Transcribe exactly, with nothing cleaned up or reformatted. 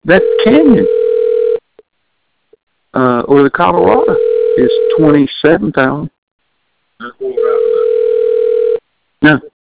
that canyon, uh, or the Colorado, is twenty-seven thousand. That's what we're at. No,